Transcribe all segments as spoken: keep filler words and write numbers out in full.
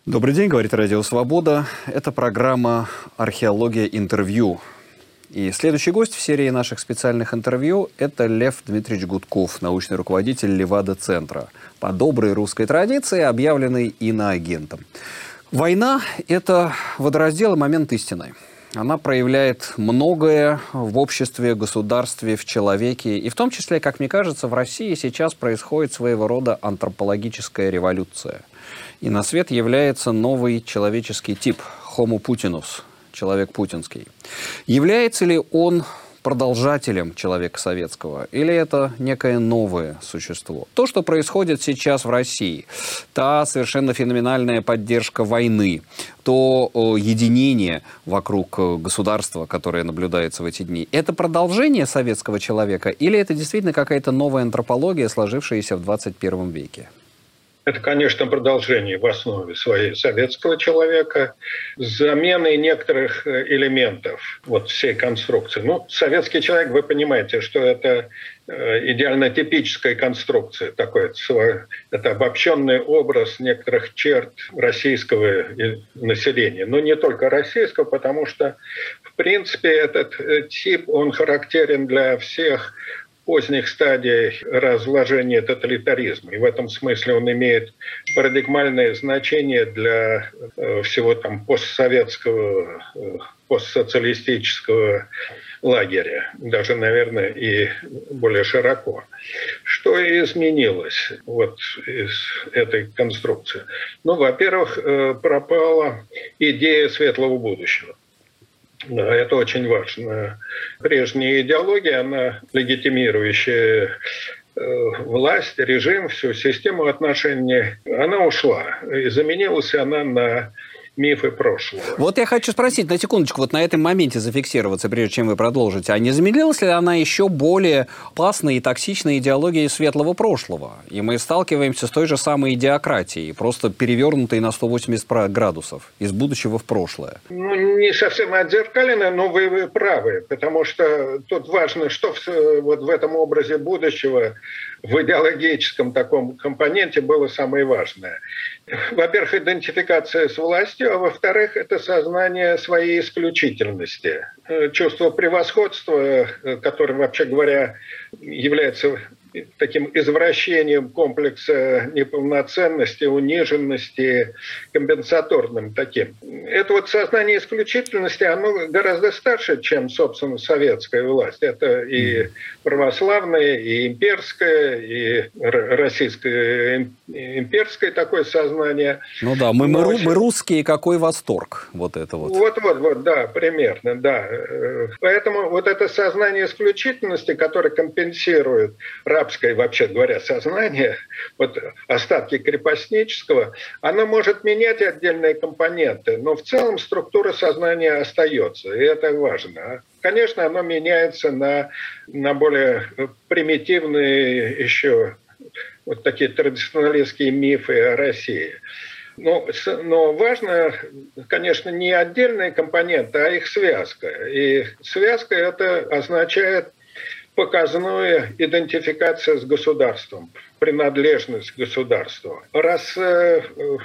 Добрый день, говорит Радио Свобода. Это программа «Археология. Интервью». И следующий гость в серии наших специальных интервью – это Лев Дмитриевич Гудков, научный руководитель Левада-центра, по доброй русской традиции объявленный иноагентом. Война – это водораздел и момент истины. Она проявляет многое в обществе, государстве, в человеке. И в том числе, как мне кажется, в России сейчас происходит своего рода антропологическая революция. И на свет является новый человеческий тип – Homo Putinus, человек путинский. Является ли он продолжателем человека советского, или это некое новое существо? То, что происходит сейчас в России, та совершенно феноменальная поддержка войны, то о, единение вокруг государства, которое наблюдается в эти дни, это продолжение советского человека, или это действительно какая-то новая антропология, сложившаяся в двадцать первом веке? Это, конечно, продолжение в основе своей советского человека, с заменой некоторых элементов вот всей конструкции. Ну, советский человек, вы понимаете, что это идеально типическая конструкция, такой, это обобщенный образ некоторых черт российского населения. Но не только российского, потому что, в принципе, этот тип, он характерен для всех поздних стадий разложения тоталитаризма. И в этом смысле он имеет парадигмальное значение для всего там постсоветского, постсоциалистического лагеря. Даже, наверное, и более широко. Что изменилось вот из этой конструкции? Ну, во-первых, пропала идея светлого будущего. Да, это очень важно. Прежняя идеология, она легитимирующая власть, режим, всю систему отношений, она ушла. И заменилась она на мифы прошлого. Вот я хочу спросить, на секундочку, вот на этом моменте зафиксироваться, прежде чем вы продолжите. А не заменилась ли она еще более опасной и токсичной идеологией светлого прошлого? И мы сталкиваемся с той же самой идиократией, просто перевернутой на сто восемьдесят градусов, из будущего в прошлое. Ну, не совсем отзеркаленная, но вы, вы правы, потому что тут важно, что в, вот в этом образе будущего, в идеологическом таком компоненте было самое важное. Во-первых, идентификация с властью, а во-вторых, это сознание своей исключительности. Чувство превосходства, которое, вообще говоря, является таким извращением комплекса неполноценности, униженности, компенсаторным таким. Это вот сознание исключительности, оно гораздо старше, чем, собственно, советская власть. Это и православное, и имперское, и российское имперское такое сознание. Ну да, мы, мы, мы русские, какой восторг. Вот это вот. Вот-вот, вот, да, примерно, да. Поэтому вот это сознание исключительности, которое компенсирует рабское, вообще говоря, сознание, вот остатки крепостнического, оно может менять отдельные компоненты, но в целом структура сознания остается, и это важно. Конечно, оно меняется на, на более примитивные еще вот такие традиционалистские мифы о России. Но, но важно, конечно, не отдельные компоненты, а их связка. И связка это означает показную идентификацию с государством, принадлежность к государству. Раз э,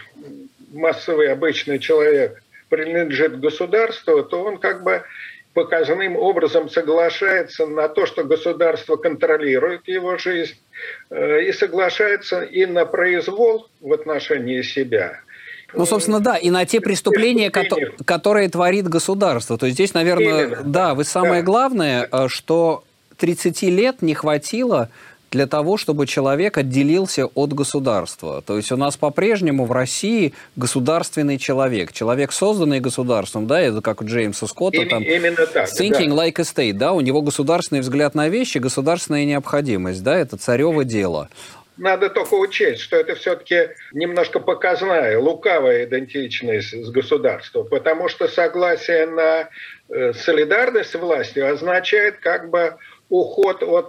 массовый обычный человек принадлежит к государству, то он как бы показным образом соглашается на то, что государство контролирует его жизнь, э, и соглашается и на произвол в отношении себя. Ну, собственно, да, и на те преступления, которые, которые творит государство. То есть здесь, наверное, Именно. да, вы самое да. главное, что тридцати лет не хватило для того, чтобы человек отделился от государства. То есть у нас по-прежнему в России государственный человек. Человек, созданный государством, да, это как у Джеймса Скотта, Им, там, именно так, thinking да. like a state, да, у него государственный взгляд на вещи, государственная необходимость, да, это царево дело. Надо только учесть, что это все-таки немножко показная, лукавая идентичность с государством, потому что согласие на солидарность с властью означает как бы уход от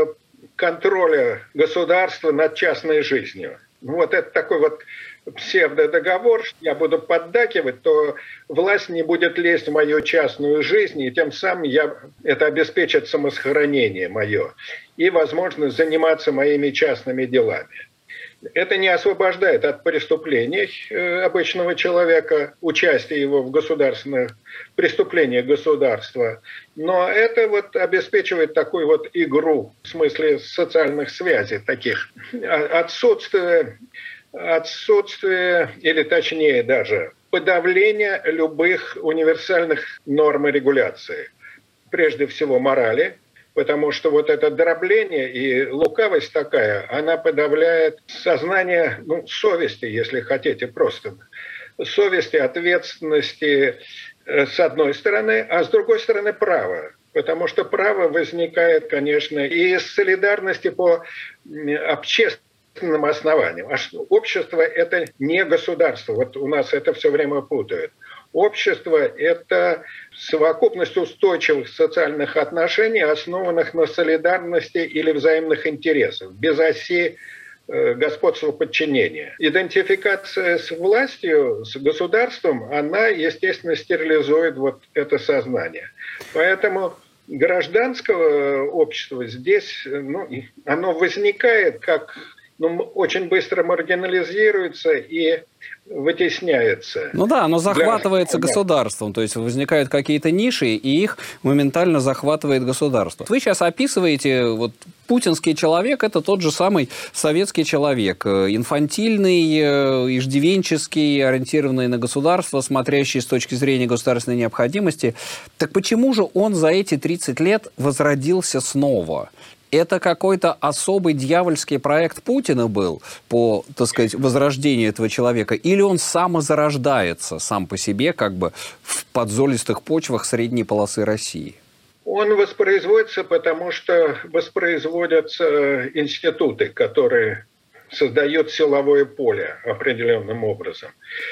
контроля государства над частной жизнью. Вот это такой вот псевдодоговор, что я буду поддакивать, то власть не будет лезть в мою частную жизнь, и тем самым я, это обеспечит самосохранение мое и возможность заниматься моими частными делами. Это не освобождает от преступлений обычного человека, участия его в государственных преступлениях государства, но это вот обеспечивает такую вот игру в смысле социальных связей таких. Отсутствие, отсутствие или точнее даже подавление любых универсальных норм и регуляций. Прежде всего морали, потому что вот это дробление и лукавость такая, она подавляет сознание, ну, совести, если хотите, просто совести, ответственности с одной стороны, а с другой стороны право. Потому что право возникает, конечно, и из солидарности по общественным основаниям. А общество – это не государство. Вот у нас это все время путают. Общество – это совокупность устойчивых социальных отношений, основанных на солидарности или взаимных интересах, без оси э, господства подчинения. Идентификация с властью, с государством, она, естественно, стерилизует вот это сознание. Поэтому гражданского общества здесь, ну, оно возникает как, ну, очень быстро маргинализируется и вытесняется. Ну да, оно захватывается да. государством, то есть возникают какие-то ниши, и их моментально захватывает государство. Вы сейчас описываете, вот путинский человек – это тот же самый советский человек, инфантильный, иждивенческий, ориентированный на государство, смотрящий с точки зрения государственной необходимости. Так почему же он за эти тридцать лет возродился снова? Это какой-то особый дьявольский проект Путина был по, так сказать, возрождению этого человека? Или он самозарождается сам по себе, как бы в подзолистых почвах средней полосы России? Он воспроизводится, потому что воспроизводятся институты, которые создают силовое поле определенным образом.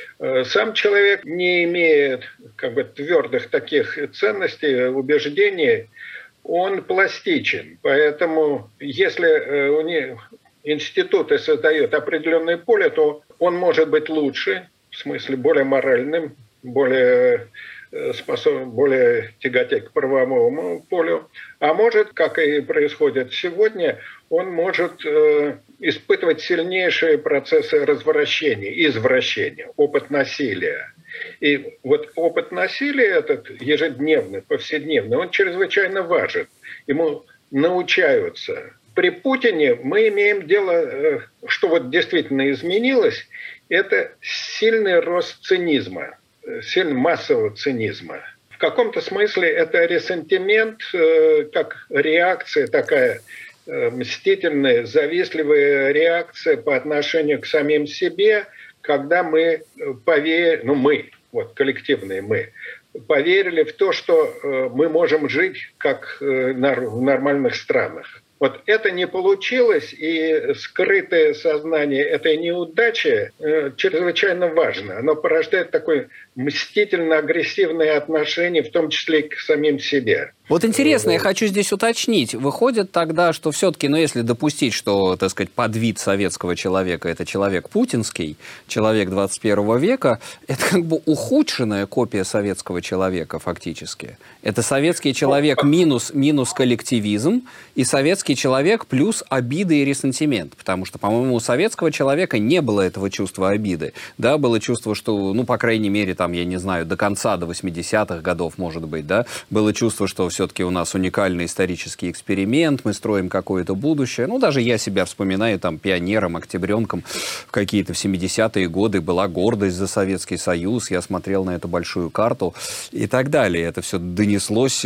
Сам человек не имеет как бы твердых таких ценностей, убеждений, он пластичен, поэтому если у них институты создают определенное поле, то он может быть лучше, в смысле более моральным, более способен, более тяготеть к правовому полю, а может, как и происходит сегодня, он может э, испытывать сильнейшие процессы развращения, извращения, опыт насилия. И вот опыт насилия этот ежедневный, повседневный, он чрезвычайно важен. Ему научаются. При Путине мы имеем дело, что вот действительно изменилось, это сильный рост цинизма, сильный массового цинизма. В каком-то смысле это ресентимент, как реакция такая, мстительная, завистливая реакция по отношению к самим себе, когда мы поверили, ну мы, вот коллективные мы, поверили в то, что мы можем жить как в нормальных странах. Вот это не получилось, и скрытое сознание этой неудачи э, чрезвычайно важно. Оно порождает такое мстительно-агрессивное отношение, в том числе и к самим себе. Вот интересно, я хочу здесь уточнить. Выходит тогда, что все-таки, ну, если допустить, что, так сказать, подвид советского человека – это человек путинский, человек двадцать первого века, это как бы ухудшенная копия советского человека фактически. Это советский человек минус, минус коллективизм, и советский человек плюс обиды и ресентимент. Потому что, по-моему, у советского человека не было этого чувства обиды. Да, было чувство, что, ну, по крайней мере, там, я не знаю, до конца, до восьмидесятых годов, может быть, да, было чувство, что все-таки у нас уникальный исторический эксперимент, мы строим какое-то будущее. Ну, даже я себя вспоминаю там пионером, октябренком в какие-то в семидесятые годы, была гордость за Советский Союз, я смотрел на эту большую карту и так далее. Это все донеслось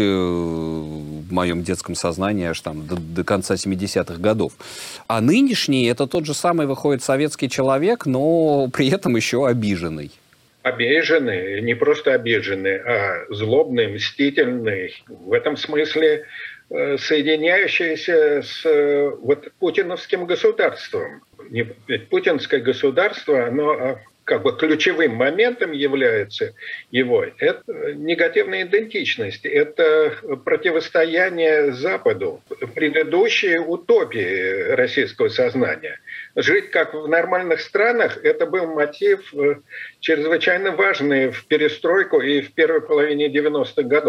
в моем детском сознании аж там до, до конца семидесятых годов. А нынешний это тот же самый, выходит, советский человек, но при этом еще обиженный. Обиженный, не просто обиженный, а злобный, мстительный. В этом смысле соединяющийся с вот, путиновским государством. Ведь путинское государство, оно как бы ключевым моментом является его. Это негативная идентичность, это противостояние Западу, предыдущие утопии российского сознания. Жить как в нормальных странах – это был мотив чрезвычайно важный в перестройку и в первой половине девяностых годов.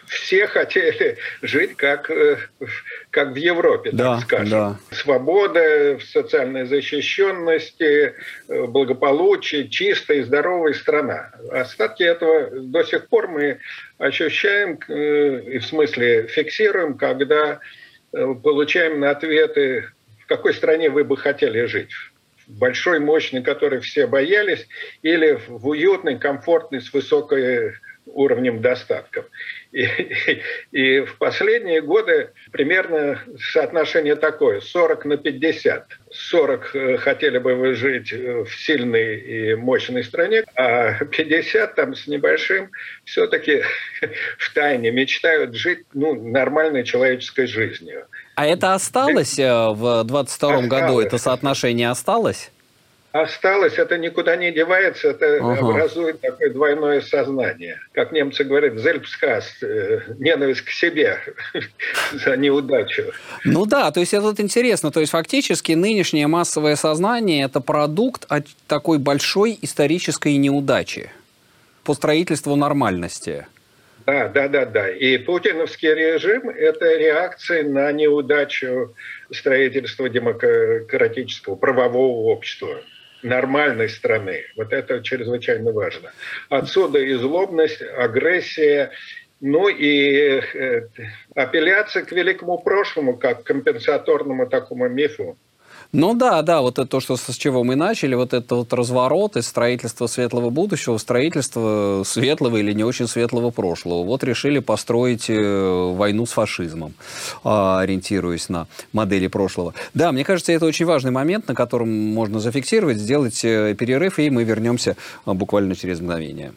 все хотели жить как, как в Европе, да, так скажем. Да. Свобода, социальная защищенность, благополучие, чистая и здоровая страна. Остатки этого до сих пор мы ощущаем, и в смысле фиксируем, когда получаем на ответы, в какой стране вы бы хотели жить. В большой, мощной, которой все боялись, или в уютной, комфортной, с высокой уровнем достатков. И, и, и в последние годы примерно соотношение такое, сорок на пятьдесят. сорок хотели бы вы жить в сильной и мощной стране, а пятьдесят там с небольшим все-таки в тайне мечтают жить ну, нормальной человеческой жизнью. А это осталось в двадцать втором году? Это соотношение осталось? Осталось, это никуда не девается, это ага. образует такое двойное сознание. Как немцы говорят, «Selbsthass», ненависть к себе за неудачу. Ну да, то есть это вот интересно. То есть фактически нынешнее массовое сознание – это продукт от такой большой исторической неудачи по строительству нормальности. Да, да, да, да. И путиновский режим – это реакция на неудачу строительства демократического правового общества. Нормальной страны. Вот это чрезвычайно важно. Отсюда и злобность, агрессия, ну и э, апелляция к великому прошлому, как к компенсаторному такому мифу. Ну да, да, вот это то, что, с чего мы начали, вот это вот разворот из строительства светлого будущего в строительство светлого или не очень светлого прошлого. Вот решили построить войну с фашизмом, ориентируясь на модели прошлого. Да, мне кажется, это очень важный момент, на котором можно зафиксировать, сделать перерыв, и мы вернемся буквально через мгновение.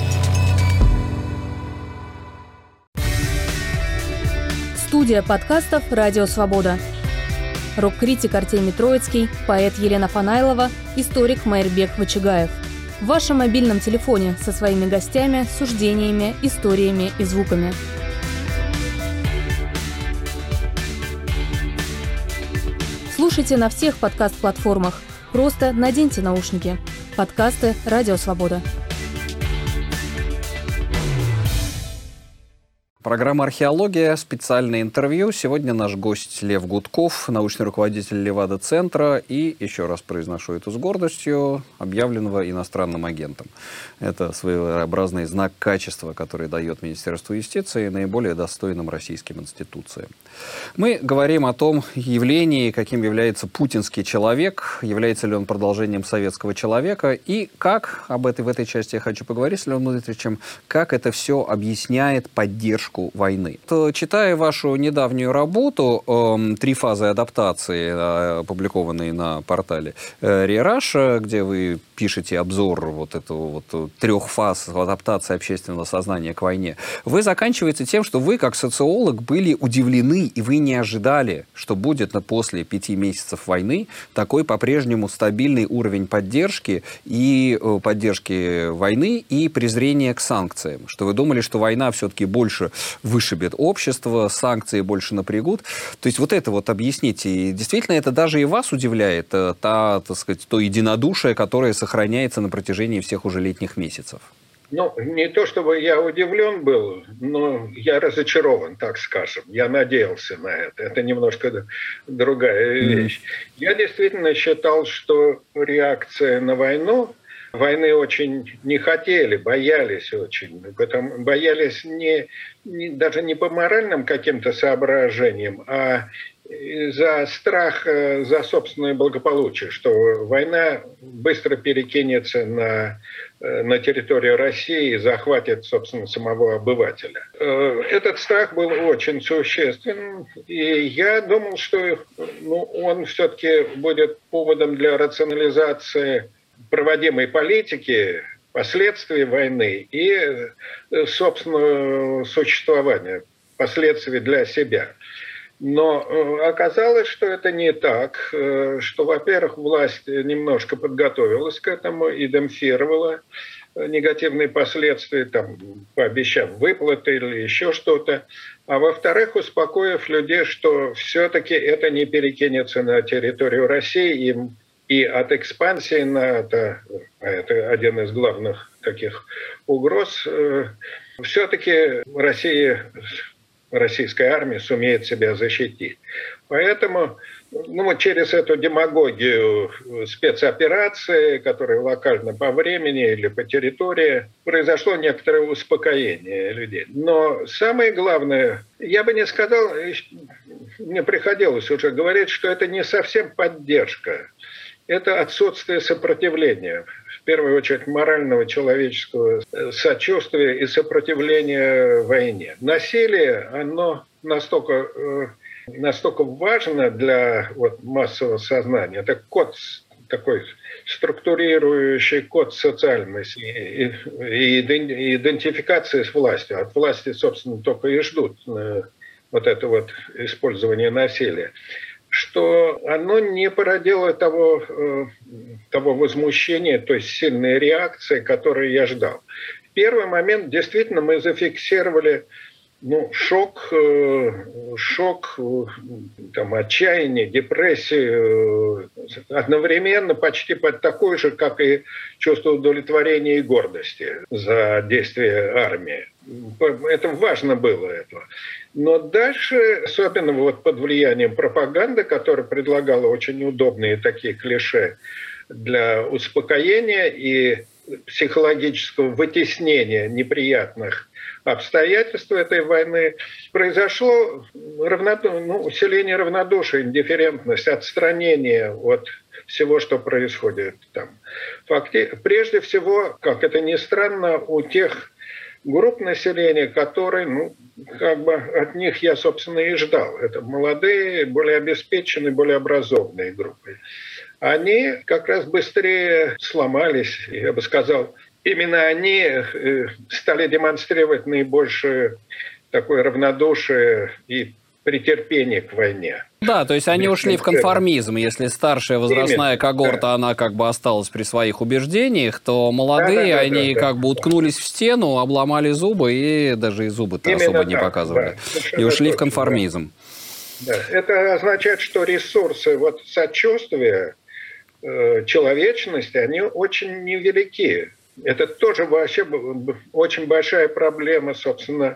Студия подкастов «Радио Свобода». Рок-критик Артемий Троицкий, поэт Елена Фанайлова, историк Майрбек Вачигаев. В вашем мобильном телефоне со своими гостями, суждениями, историями и звуками. Слушайте на всех подкаст-платформах. Просто наденьте наушники. Подкасты «Радио Свобода». Программа «Археология», специальное интервью. Сегодня наш гость Лев Гудков, научный руководитель Левада-центра и, еще раз произношу это с гордостью, объявленного иностранным агентом. Это своеобразный знак качества, который дает Министерство юстиции наиболее достойным российским институциям. Мы говорим о том явлении, каким является путинский человек, является ли он продолжением советского человека, и как, об этой, в этой части я хочу поговорить с Львом Дмитриевичем, как это все объясняет поддержку войны. То, читая вашу недавнюю работу э, «Три фазы адаптации», э, опубликованные на портале э, Риараша, где вы пишете обзор вот этого вот трех фаз адаптации общественного сознания к войне, вы заканчиваете тем, что вы, как социолог, были удивлены, и вы не ожидали, что будет после пяти месяцев войны такой по-прежнему стабильный уровень поддержки и э, поддержки войны и презрения к санкциям. Что вы думали, что война все-таки больше вышибет общество, санкции больше напрягут. То есть вот это вот объясните. И действительно, это даже и вас удивляет, та, так сказать, то единодушие, которое сохраняется на протяжении всех уже летних месяцев? Ну, не то чтобы я удивлен был, но я разочарован, так скажем. Я надеялся на это. Это немножко другая вещь. Mm. Я действительно считал, что реакция на войну, войны очень не хотели, боялись очень. Потом боялись не, не, даже не по моральным каким-то соображениям, а за страх за собственное благополучие, что война быстро перекинется на, на территорию России и захватит, собственно, самого обывателя. Этот страх был очень существенным, и я думал, что ну, он все-таки будет поводом для рационализации проводимой политики, последствий войны и собственного существования, последствий для себя. Но оказалось, что это не так, что, во-первых, власть немножко подготовилась к этому и демпфировала негативные последствия, там, пообещав выплаты или еще что-то. А во-вторых, успокоив людей, что все-таки это не перекинется на территорию России, им и от экспансии НАТО, это один из главных таких угроз, все-таки Россия, российская армия сумеет себя защитить. Поэтому ну, вот через эту демагогию спецоперации, которая локально по времени или по территории, произошло некоторое успокоение людей. Но самое главное, я бы не сказал, мне приходилось уже говорить, что это не совсем поддержка. Это отсутствие сопротивления. В первую очередь морального человеческого сочувствия и сопротивления войне. Насилие, оно настолько, настолько важно для вот, массового сознания. Это код, такой структурирующий код социальности и, и, и идентификации с властью. От власти, собственно, только и ждут вот это вот использование насилия, что оно не породило того, того возмущения, то есть сильной реакции, которую я ждал. В первый момент действительно мы зафиксировали ну, шок, шок, там, отчаяние, депрессию, одновременно почти под такой же, как и чувство удовлетворения и гордости за действия армии. Это важно было этого. Но дальше, особенно вот под влиянием пропаганды, которая предлагала очень удобные такие клише для успокоения и психологического вытеснения неприятных обстоятельств этой войны, произошло равноду... ну, усиление равнодушия, индифферентность, отстранение от всего, что происходит там. Факти... Прежде всего, как это ни странно, у тех групп населения, которые, ну, как бы от них я, собственно, и ждал. Это молодые, более обеспеченные, более образованные группы. Они как раз быстрее сломались, я бы сказал, именно они стали демонстрировать наибольшее такое равнодушие и претерпение к войне. Да, то есть они ушли в конформизм. Если старшая возрастная Именно, когорта, да. она как бы осталась при своих убеждениях, то молодые, да, да, да, они да, как да. бы уткнулись в стену, обломали зубы и даже и зубы-то Именно особо не так, показывали. Да, и ушли точно, в конформизм. Да. Да. Это означает, что ресурсы вот, сочувствия, э, человечности, они очень невелики. Это тоже вообще очень большая проблема, собственно,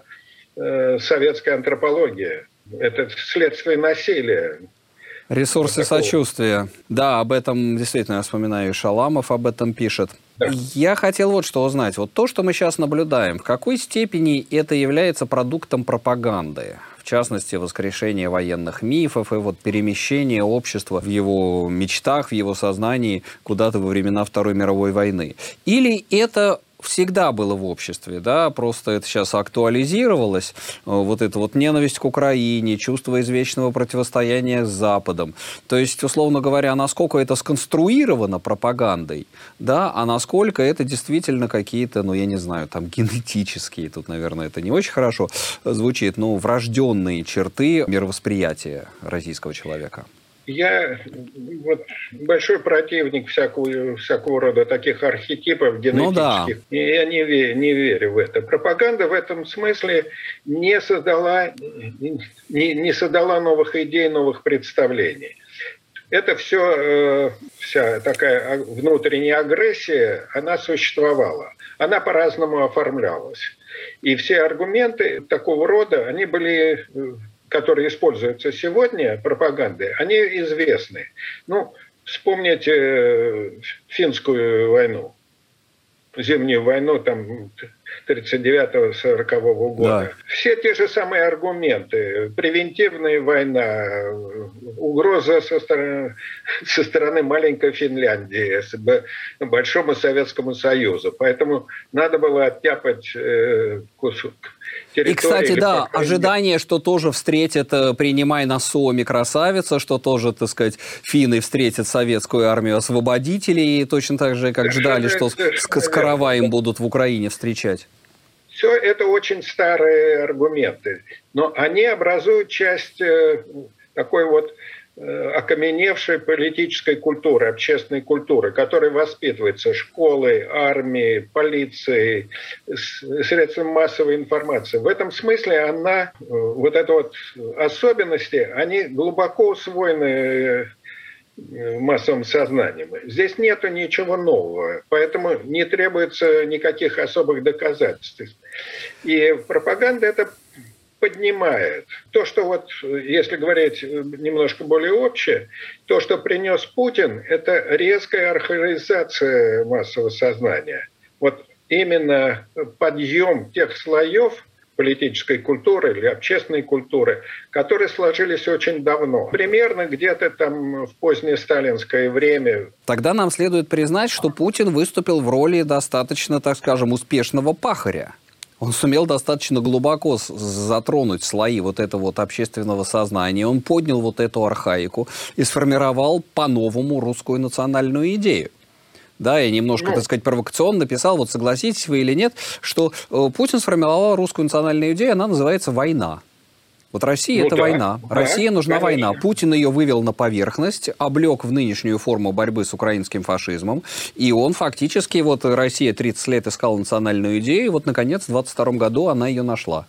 э, советской антропологии. Это следствие насилия. Ресурсы вот сочувствия. Да, об этом действительно я вспоминаю, и Шаламов об этом пишет. Да. Я хотел вот что узнать. Вот то, что мы сейчас наблюдаем, в какой степени это является продуктом пропаганды? В частности, воскрешение военных мифов и вот перемещение общества в его мечтах, в его сознании куда-то во времена Второй мировой войны. Или это всегда было в обществе, да, просто это сейчас актуализировалось, вот эта вот ненависть к Украине, чувство извечного противостояния с Западом. То есть, условно говоря, насколько это сконструировано пропагандой, да, а насколько это действительно какие-то, ну, я не знаю, там, генетические, тут, наверное, это не очень хорошо звучит, но врожденные черты мировосприятия российского человека. Я вот большой противник всякого, всякого рода таких архетипов генетических. Ну, да. И я не верю, не верю в это. Пропаганда в этом смысле не создала, не, не создала новых идей, новых представлений. Это все, вся такая внутренняя агрессия, она существовала. Она по-разному оформлялась. И все аргументы такого рода, они были... которые используются сегодня, пропагандой, они известны. Ну, вспомните финскую войну, зимнюю войну там тридцать девятого — сорокового года. Да. Все те же самые аргументы. Превентивная война, угроза со стороны, со стороны маленькой Финляндии, большому Советскому Союзу. Поэтому надо было оттяпать э, кусок. И, кстати, да, ожидание, что тоже встретят, принимай на Суоми красавица, что тоже, так сказать, финны встретят советскую армию освободителей, точно так же, как ждали, что с, с караваем будут в Украине встречать. Все это очень старые аргументы, но они образуют часть такой вот окаменевшей политической культуры, общественной культуры, которая воспитывается школой, армией, полицией, средствами массовой информации. В этом смысле она, вот эти вот особенности, они глубоко усвоены в массовом сознании. Здесь нету ничего нового, поэтому не требуется никаких особых доказательств. И пропаганда это поднимает. То, что вот, если говорить немножко более общее, то, что принес Путин, это резкая архаизация массового сознания. Вот именно подъем тех слоев политической культуры или общественной культуры, которые сложились очень давно. Примерно где-то там в позднее сталинское время. Тогда нам следует признать, что Путин выступил в роли достаточно, так скажем, успешного пахаря. Он сумел достаточно глубоко затронуть слои вот этого вот общественного сознания. Он поднял вот эту архаику и сформировал по-новому русскую национальную идею. Да, я немножко, ну, так сказать, провокационно написал, вот согласитесь вы или нет, что э, Путин сформировал русскую национальную идею, она называется «война». Вот Россия ну, – это да, война. Да, Россия нужна конечно. Война. Путин ее вывел на поверхность, облег в нынешнюю форму борьбы с украинским фашизмом. И он фактически, вот Россия тридцать лет искала национальную идею, и вот, наконец, в двадцать втором году она ее нашла.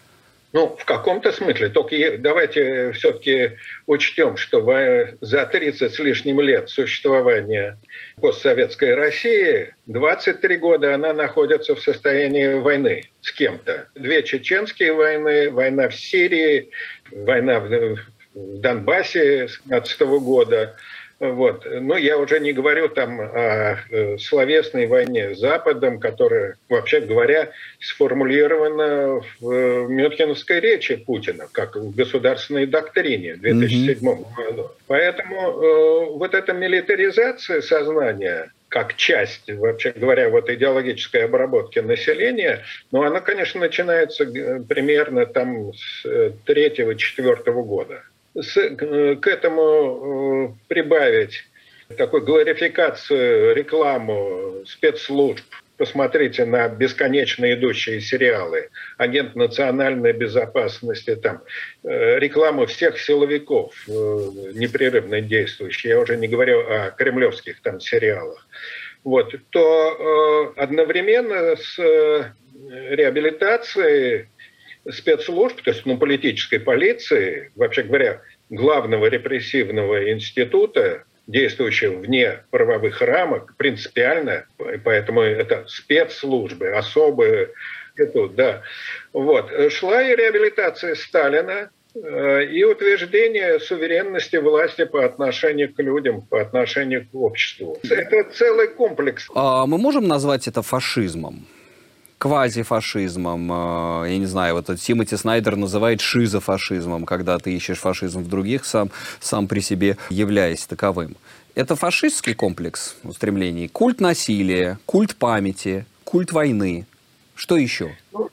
Ну, в каком-то смысле. Только давайте все-таки учтем, что за тридцать с лишним лет существования постсоветской России двадцать три года она находится в состоянии войны с кем-то. Две чеченские войны, война в Сирии, война в Донбассе с двенадцатого года. Вот. Но я уже не говорю там о словесной войне с Западом, которая, вообще говоря, сформулирована в Мюнхенской речи Путина, как в государственной доктрине в две тысячи седьмом году. Поэтому э, вот эта милитаризация сознания, как часть, вообще говоря, вот идеологической обработки населения, но она, конечно, начинается примерно там с третьего-четвертого года. С, к этому э, прибавить такую глорификацию, рекламу спецслужб. Посмотрите на бесконечно идущие сериалы «Агент национальной безопасности», там, э, рекламу всех силовиков, э, непрерывно действующих, я уже не говорю о кремлевских там сериалах, вот, то э, одновременно с э, реабилитацией спецслужб, то есть ну, политической полиции, вообще говоря, главного репрессивного института, действующего вне правовых рамок, принципиально, поэтому это спецслужбы, особые, да. Вот. Шла и реабилитация Сталина, и утверждение суверенности власти по отношению к людям, по отношению к обществу. Это целый комплекс. А мы можем назвать это фашизмом? Квазифашизмом, я не знаю, вот Тимоти Снайдер называет шизофашизмом, когда ты ищешь фашизм в других, сам, сам при себе являясь таковым. Это фашистский комплекс устремлений, культ насилия, культ памяти, культ войны. Что еще? Ну,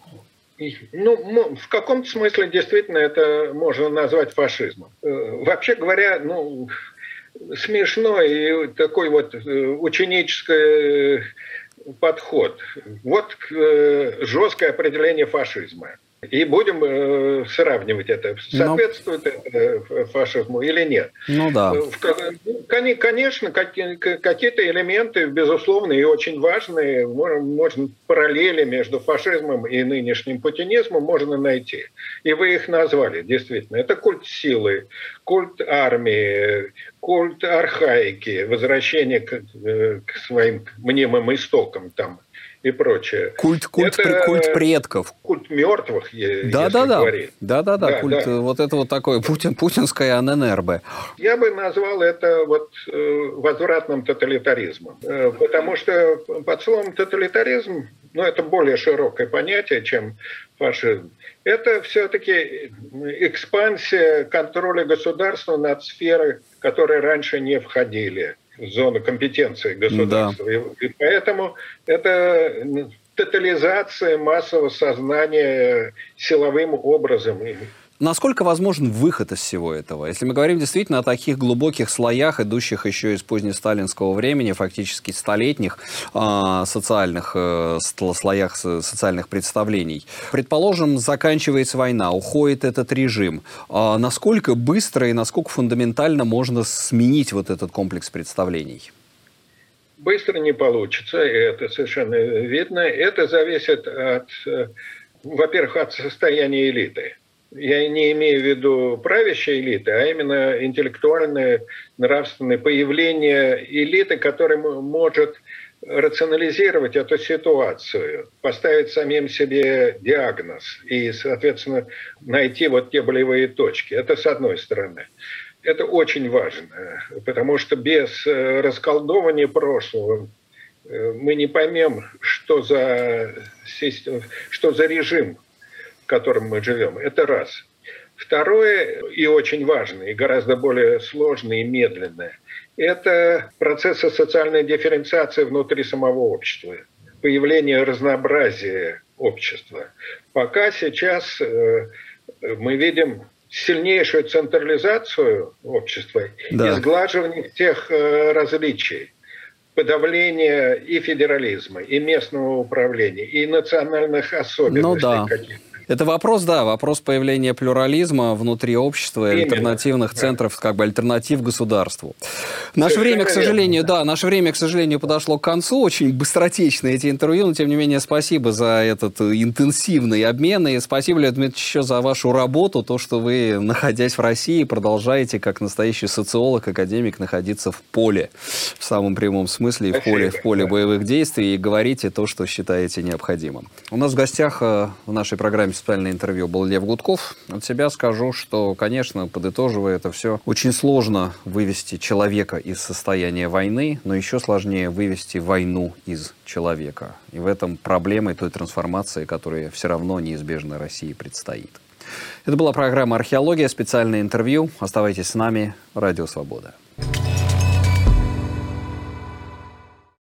ну, в каком-то смысле действительно это можно назвать фашизмом. Вообще говоря, ну, смешно и такой вот ученическое подход. Вот э, жесткое определение фашизма. И будем э, сравнивать это. Соответствует Но... это фашизму или нет? Ну да. Конечно, какие-то элементы, безусловно, и очень важные, можно параллели между фашизмом и нынешним путинизмом можно найти. И вы их назвали, действительно. Это культ силы, культ армии, культ архаики, возвращение к, к своим мнимым истокам там и прочее. Культ, культ, это культ предков. Культ мертвых, да, если да, да. говорить. Да, да, да, культ, да. Вот это вот такое путин, путинское АННРБ. Я бы назвал это вот возвратным тоталитаризмом. Потому что под словом тоталитаризм, ну, это более широкое понятие, чем фашизм. Это все-таки экспансия контроля государства над сферой, которые раньше не входили в зону компетенции государства. Да. И, и поэтому это тотализация массового сознания силовым образом. Насколько возможен выход из всего этого? Если мы говорим действительно о таких глубоких слоях, идущих еще из позднесталинского времени, фактически столетних э, социальных э, слоях социальных представлений. Предположим, заканчивается война, уходит этот режим. А насколько быстро и насколько фундаментально можно сменить вот этот комплекс представлений? Быстро не получится, и это совершенно видно. Это зависит от, во-первых, от состояния элиты. я не имею в виду правящей элиты, а именно интеллектуальное, нравственное появление элиты, которая может рационализировать эту ситуацию, поставить самим себе диагноз и, соответственно, найти вот те болевые точки. Это с одной стороны. Это очень важно, потому что без расколдования прошлого мы не поймем, что за система, что за режим, в котором мы живем. Это раз. Второе, и очень важное, и гораздо более сложное и медленное, это процессы социальной дифференциации внутри самого общества, появление разнообразия общества. Пока сейчас мы видим сильнейшую централизацию общества, да, и сглаживание тех различий, подавление и федерализма, и местного управления, и национальных особенностей. Ну, да. каких-то. Это вопрос, да, вопрос появления плюрализма внутри общества, именно, альтернативных да. центров, как бы альтернатив государству. Наше Совершенно время, к сожалению, верно. да, наше время, к сожалению, подошло к концу. Очень быстротечно эти интервью, но, тем не менее, спасибо за этот интенсивный обмен. И спасибо, Лев Дмитриевич, еще за вашу работу, то, что вы, находясь в России, продолжаете, как настоящий социолог, академик, находиться в поле, в самом прямом смысле, в поле, в поле боевых действий, и говорите то, что считаете необходимым. У нас в гостях в нашей программе специальное интервью был Лев Гудков. От себя скажу, что, конечно, подытоживая это все, очень сложно вывести человека из состояния войны, но еще сложнее вывести войну из человека. И в этом проблема той трансформации, которая все равно неизбежно России предстоит. Это была программа «Археология», специальное интервью. Оставайтесь с нами. Радио Свобода.